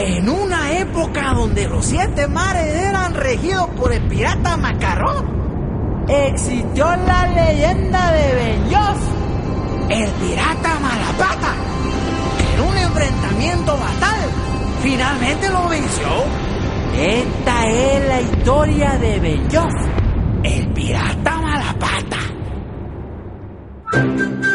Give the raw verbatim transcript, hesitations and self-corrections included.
En una época donde los siete mares eran regidos por el pirata Macarrón, existió la leyenda de Benioff, el pirata Malapata, que en un enfrentamiento fatal finalmente lo venció. Esta es la historia de Benioff, el pirata Malapata.